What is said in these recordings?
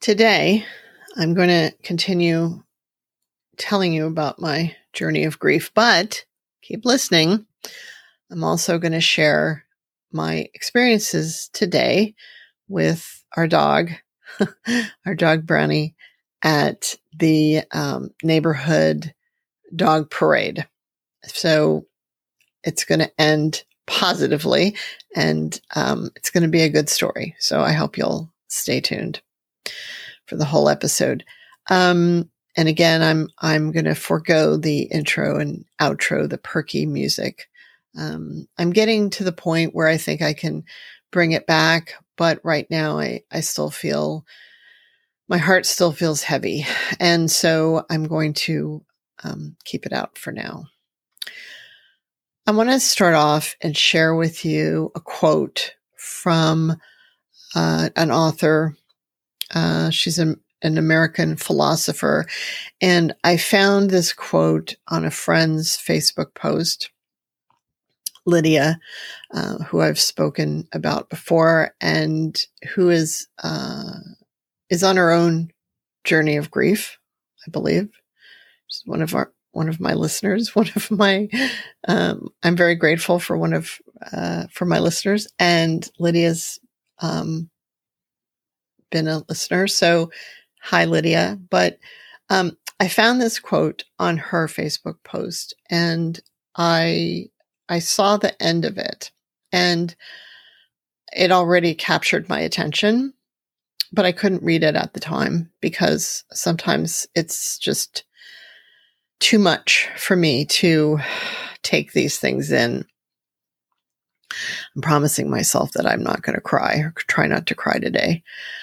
Today, I'm going to continue telling you about my journey of grief, but keep listening. I'm also going to share my experiences today with our dog, our dog Brownie, at the neighborhood dog parade. So it's going to end positively, and it's going to be a good story. So I hope you'll stay tuned for the whole episode. And again, I'm going to forego the intro and outro, the perky music. I'm getting to the point where I think I can bring it back, but right now I still feel, my heart still feels heavy. And so I'm going to keep it out for now. I want to start off and share with you a quote from an author. She's an American philosopher. And I found this quote on a friend's Facebook post, Lydia, who I've spoken about before, and who is on her own journey of grief, I believe. She's one of my listeners, I'm very grateful for for my listeners, and Lydia's been a listener. So hi, Lydia. But I found this quote on her Facebook post, and I saw the end of it, and it already captured my attention, but I couldn't read it at the time because sometimes it's just too much for me to take these things in. I'm promising myself that I'm not going to cry, or try not to cry today.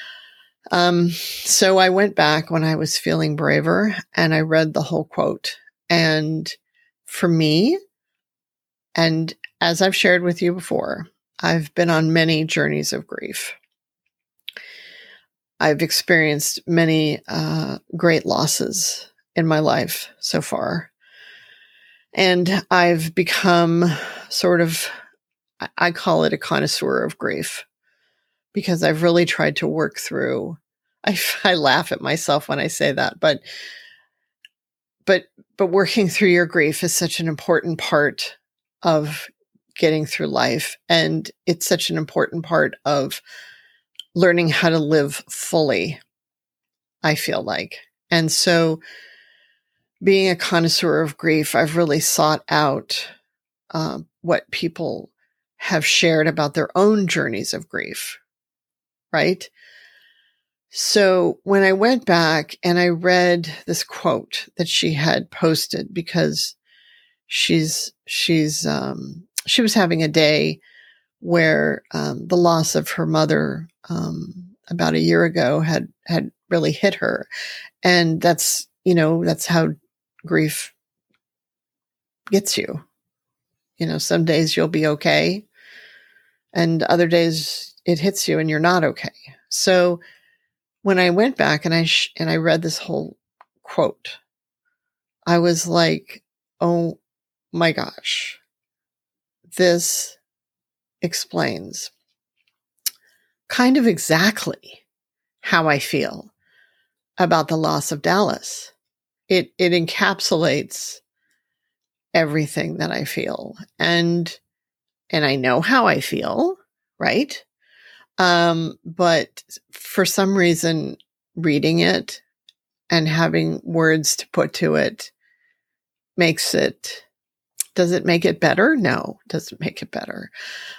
So I went back when I was feeling braver, and I read the whole quote. And for me, and as I've shared with you before, I've been on many journeys of grief. I've experienced many great losses in my life so far. And I've become sort of, I call it a connoisseur of grief, because I've really tried to work through. I laugh at myself when I say that, but working through your grief is such an important part of getting through life. And it's such an important part of learning how to live fully, I feel like. And so being a connoisseur of grief, I've really sought out what people have shared about their own journeys of grief, right? So when I went back and I read this quote that she had posted, because she was having a day where the loss of her mother about a year ago had really hit her, and that's how grief gets you. Some days you'll be okay, and other days it hits you and you're not okay. So when I went back and I read this whole quote, I was like, oh my gosh, this explains kind of exactly how I feel about the loss of Dallas. It encapsulates everything that I feel, and I know how I feel, right? But for some reason, reading it and having words to put to it does it make it better? No, it doesn't make it better.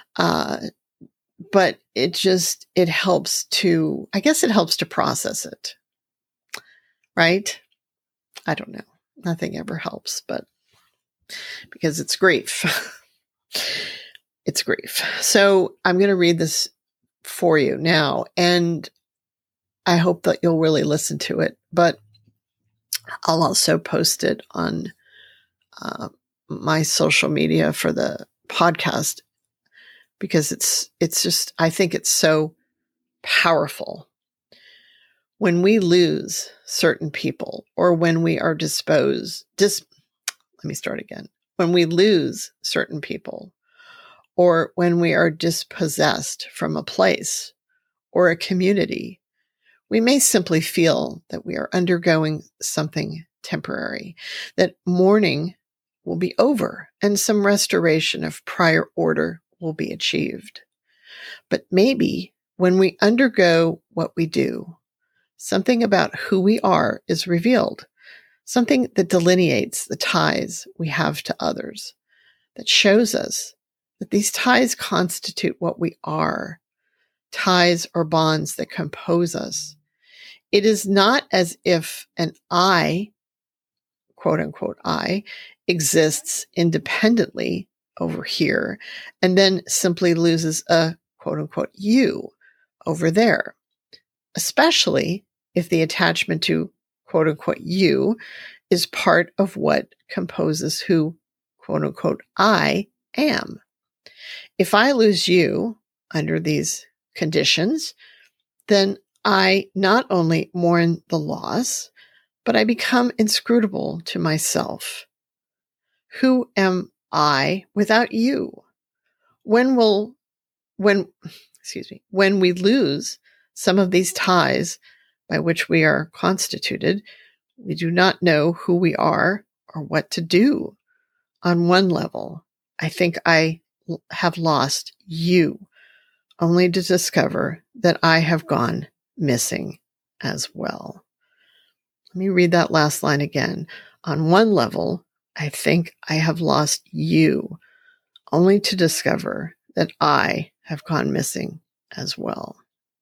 But it helps to, I guess it helps to process it, right? I don't know. Nothing ever helps, but because it's grief. It's grief. So I'm going to read this for you now, and I hope that you'll really listen to it, but I'll also post it on my social media for the podcast, because it's just, I think it's so powerful. When we lose certain people, or when we are when we lose certain people, or when we are dispossessed from a place or a community, we may simply feel that we are undergoing something temporary, that mourning will be over and some restoration of prior order will be achieved. But maybe when we undergo what we do, something about who we are is revealed, something that delineates the ties we have to others, that shows us that these ties constitute what we are, ties or bonds that compose us. It is not as if an I, quote unquote, I, exists independently over here and then simply loses a, quote unquote, you over there, especially if the attachment to, quote unquote, you is part of what composes who, quote unquote, I am. If I lose you under these conditions, then I not only mourn the loss, but I become inscrutable to myself. Who am I without you? When we lose some of these ties by which we are constituted, we do not know who we are or what to do. On one level, I think I have lost you, only to discover that I have gone missing as well. Let me read that last line again. On one level, I think I have lost you, only to discover that I have gone missing as well.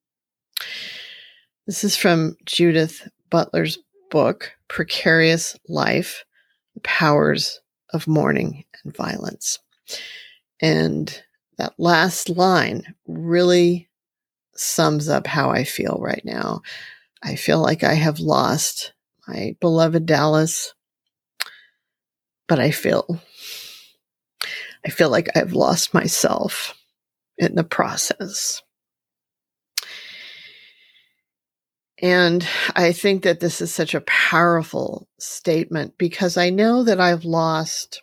This is from Judith Butler's book, Precarious Life, The Powers of Mourning and Violence. And that last line really sums up how I feel right now. I feel like I have lost my beloved Dallas, but I feel like I've lost myself in the process. And I think that this is such a powerful statement because I know that I've lost,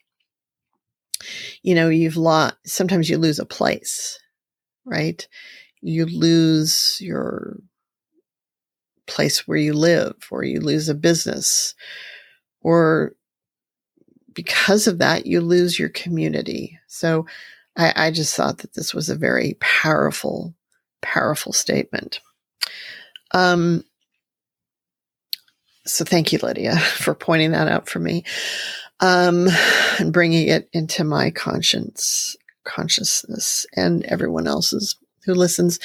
sometimes you lose a place, right? You lose your place where you live, or you lose a business, or because of that, you lose your community. So I just thought that this was a very powerful, powerful statement. So thank you, Lydia, for pointing that out for me, and bringing it into my consciousness and everyone else's who listens.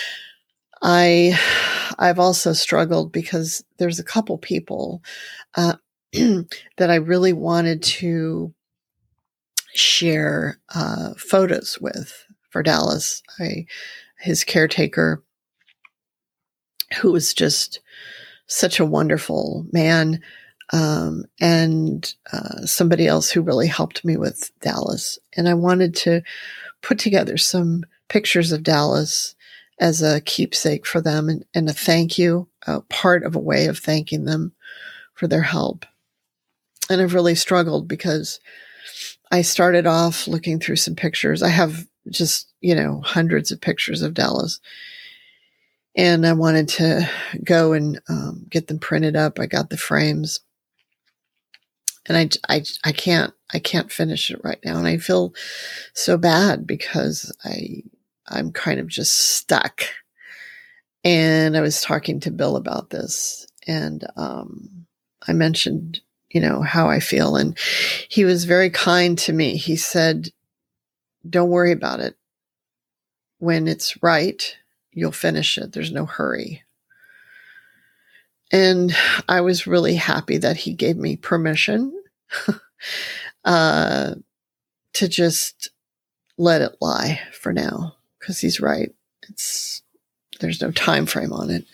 I've also struggled because there's a couple people that I really wanted to share photos with for Dallas. His caretaker, who was just such a wonderful man, and somebody else who really helped me with Dallas. And I wanted to put together some pictures of Dallas as a keepsake for them and a thank you, part of a way of thanking them for their help. And I've really struggled because I started off looking through some pictures. I have just, hundreds of pictures of Dallas. And I wanted to go and get them printed up. I got the frames. And I can't finish it right now. And I feel so bad because I'm kind of just stuck. And I was talking to Bill about this, and I mentioned, how I feel. And he was very kind to me. He said, don't worry about it. When it's right, you'll finish it. There's no hurry. And I was really happy that he gave me permission to just let it lie for now, because he's right. There's no time frame on it.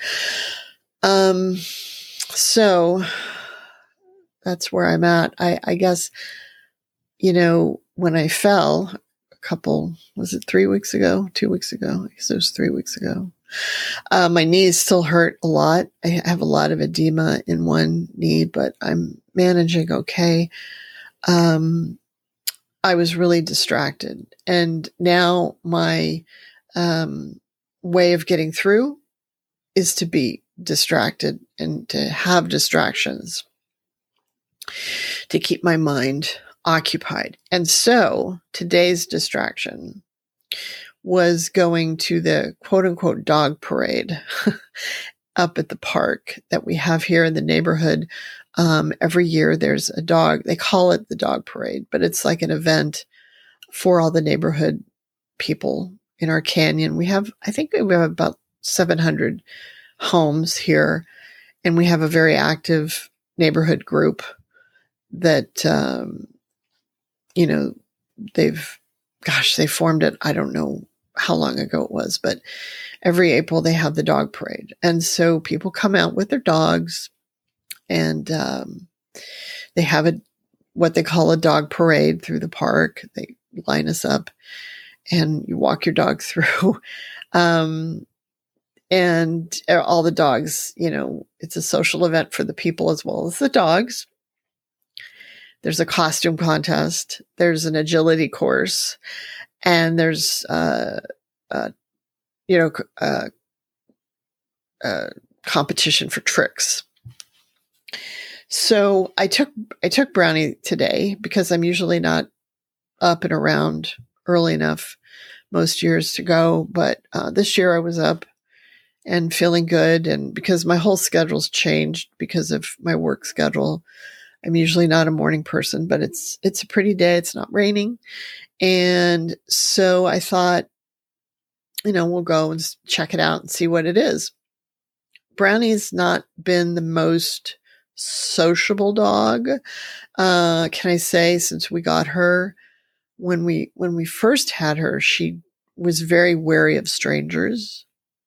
So that's where I'm at. I guess, when I fell was it 3 weeks ago, 2 weeks ago? I guess it was 3 weeks ago. My knees still hurt a lot. I have a lot of edema in one knee, but I'm managing okay. I was really distracted. And now my way of getting through is to be distracted and to have distractions to keep my mind occupied. And so today's distraction was going to the quote unquote dog parade up at the park that we have here in the neighborhood. Every year there's a dog, they call it the dog parade, but it's like an event for all the neighborhood people in our canyon. I think we have about 700 homes here, and we have a very active neighborhood group that, they formed it. I don't know how long ago it was, but every April they have the dog parade. And so people come out with their dogs, and they have what they call a dog parade through the park. They line us up and you walk your dog through. And all the dogs, it's a social event for the people as well as the dogs. There's a costume contest. There's an agility course, and there's competition for tricks. So I took Brownie today because I'm usually not up and around early enough most years to go, but this year I was up and feeling good, and because my whole schedule's changed because of my work schedule. I'm usually not a morning person, but it's a pretty day. It's not raining. And so I thought, we'll go and check it out and see what it is. Brownie's not been the most sociable dog. Can I say, since we got her, when we first had her, she was very wary of strangers.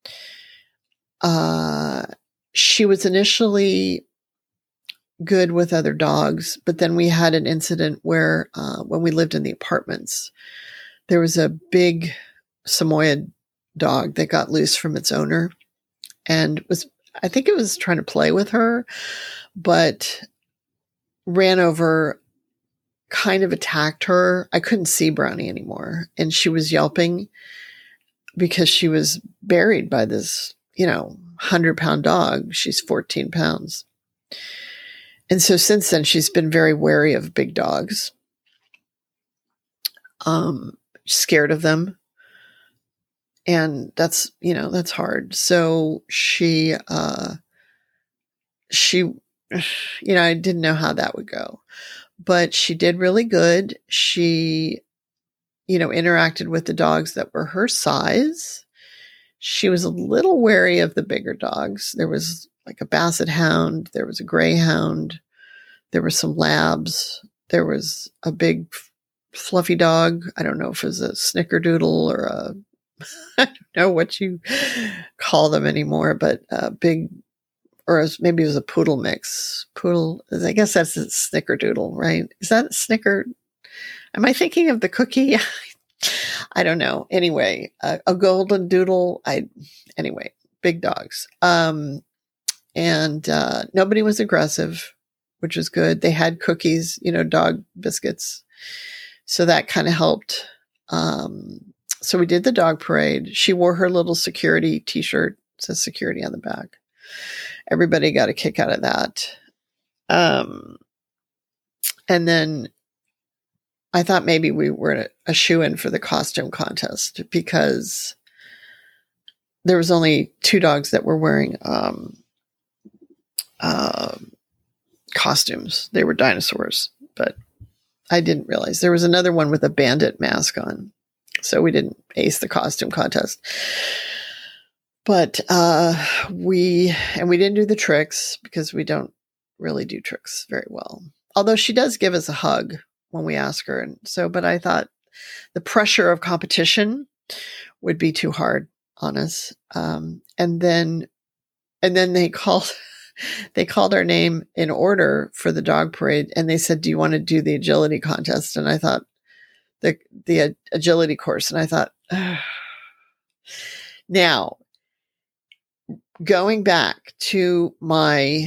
She was initially good with other dogs, but then we had an incident where when we lived in the apartments, there was a big Samoyed dog that got loose from its owner, and I think it was trying to play with her, but ran over, kind of attacked her. I couldn't see Brownie anymore, and she was yelping because she was buried by this 100-pound dog. She's 14 pounds. And so since then, she's been very wary of big dogs, scared of them. And that's hard. So she, I didn't know how that would go, but she did really good. She, interacted with the dogs that were her size. She was a little wary of the bigger dogs. There was like a basset hound. There was a greyhound. There were some labs. There was a big fluffy dog. I don't know if it was a snickerdoodle or I don't know what you call them anymore, but a big, or maybe it was a poodle mix. Poodle, I guess that's a snickerdoodle, right? Is that a snicker? Am I thinking of the cookie? I don't know. Anyway, a golden doodle. Anyway, big dogs. And nobody was aggressive, which was good. They had cookies, dog biscuits. So that kind of helped. So we did the dog parade. She wore her little security t-shirt. It says security on the back. Everybody got a kick out of that. And then I thought maybe we were a shoo-in for the costume contest because there was only 2 dogs that were wearing costumes. They were dinosaurs, but I didn't realize there was another one with a bandit mask on. So we didn't ace the costume contest. But we didn't do the tricks because we don't really do tricks very well. Although she does give us a hug when we ask her. And so, but I thought the pressure of competition would be too hard on us. And then they called our name in order for the dog parade. And they said, do you want to do the agility contest? And I thought the agility course. And I thought, ugh. Now going back to my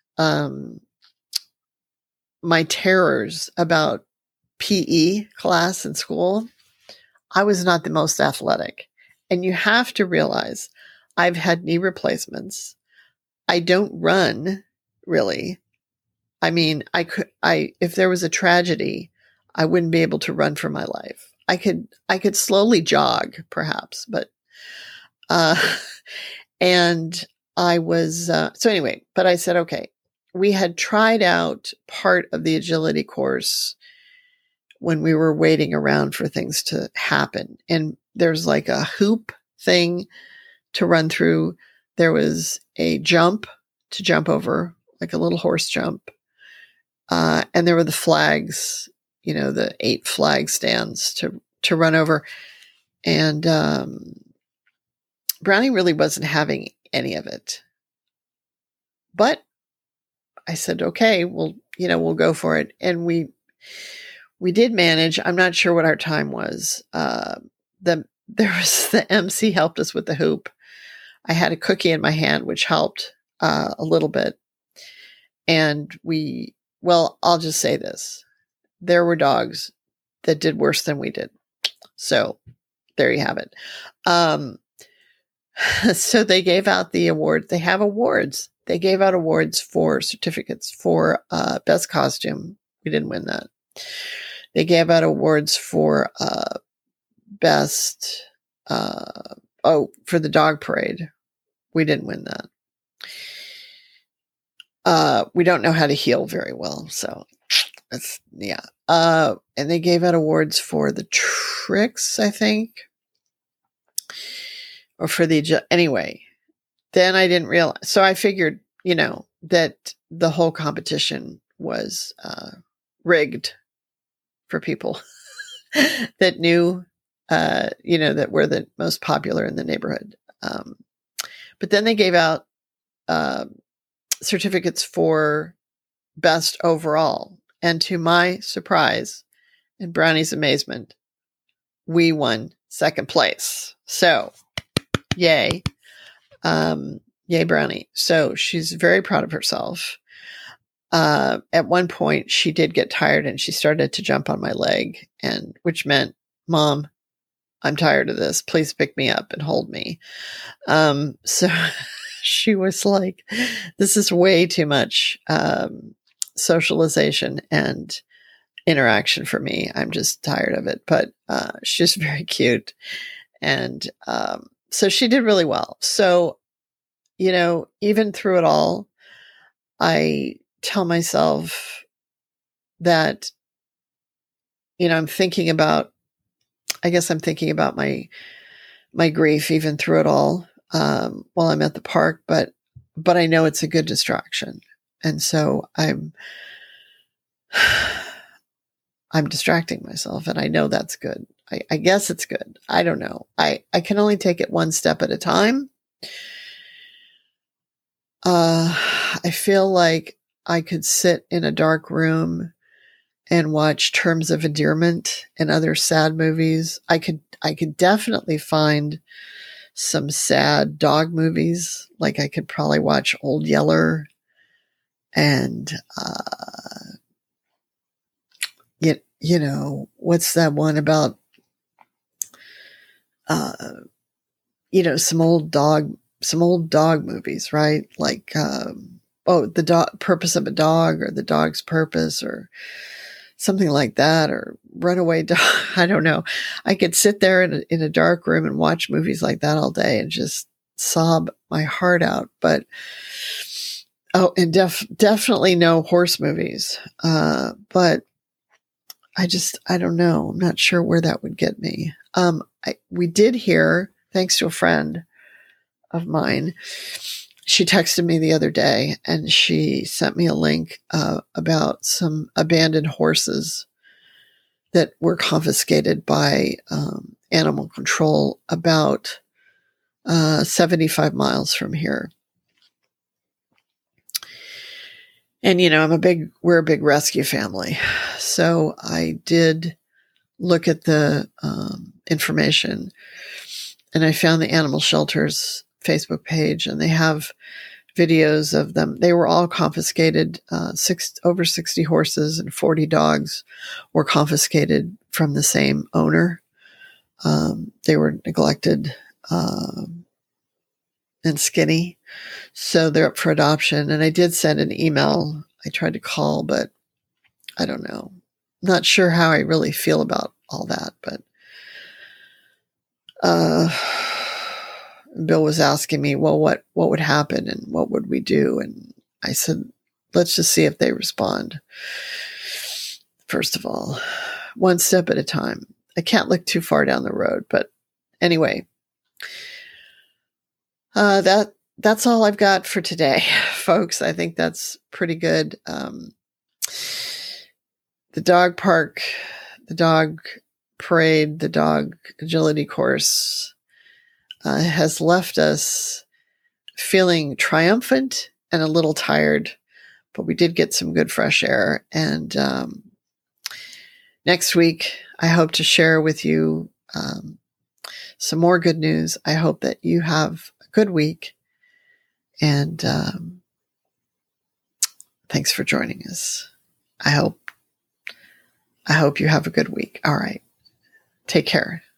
terrors about PE class in school, I was not the most athletic. And you have to realize I've had knee replacements. I don't run really. I mean, if there was a tragedy, I wouldn't be able to run for my life. I could slowly jog perhaps, but, uh, and I was, so anyway, but I said, okay, we had tried out part of the agility course when we were waiting around for things to happen. And there's like a hoop thing to run through. There was a jump to jump over, like a little horse jump. And there were the flags, the 8 flag stands to run over. And Brownie really wasn't having any of it. But I said, okay, we'll go for it. And we did manage. I'm not sure what our time was. There was the MC helped us with the hoop. I had a cookie in my hand, which helped a little bit. And I'll just say this. There were dogs that did worse than we did. So there you have it. So they gave out the award. They have awards. They gave out awards for certificates for best costume. We didn't win that. They gave out awards for best, for the dog parade. We didn't win that. We don't know how to heel very well. So that's, yeah. And they gave out awards for the tricks, I think. Or for anyway, then I didn't realize. So I figured, that the whole competition was rigged for people that knew, that were the most popular in the neighborhood. But then they gave out certificates for best overall. And to my surprise and Brownie's amazement, we won second place. So, yay. Yay, Brownie. So she's very proud of herself. At one point, she did get tired and she started to jump on my leg, which meant, Mom, I'm tired of this. Please pick me up and hold me. So she was like, this is way too much socialization and interaction for me. I'm just tired of it. But she's very cute. And so she did really well. So, even through it all, I tell myself that, I'm thinking about my grief even through it all while I'm at the park, but I know it's a good distraction. And so I'm distracting myself, and I know that's good. I guess it's good. I don't know. I can only take it one step at a time. I feel like I could sit in a dark room and watch Terms of Endearment and other sad movies. I could definitely find some sad dog movies. Like I could probably watch Old Yeller and, what's that one about, some old dog movies, right? Like, the Purpose of a Dog, or The Dog's Purpose, or something like that, or Runaway Dog. I don't know. I could sit there in a dark room and watch movies like that all day and just sob my heart out. But, and definitely no horse movies. But I don't know. I'm not sure where that would get me. We did hear, thanks to a friend of mine, she texted me the other day and she sent me a link about some abandoned horses that were confiscated by animal control about 75 miles from here. And, we're a big rescue family. So I did look at the information, and I found the animal shelter's Facebook page, and they have videos of them. They were all confiscated. Over 60 horses and 40 dogs were confiscated from the same owner. They were neglected. and skinny. So they're up for adoption. And I did send an email. I tried to call, but I don't know. Not sure how I really feel about all that, but Bill was asking me, well, what would happen and what would we do? And I said, let's just see if they respond. First of all, one step at a time. I can't look too far down the road, but anyway, that's all I've got for today, folks. I think that's pretty good. The dog park, the dog parade, the dog agility course has left us feeling triumphant and a little tired, but we did get some good fresh air. And next week, I hope to share with you some more good news. I hope that you have a good week. And thanks for joining us. I hope you have a good week. All right. Take care.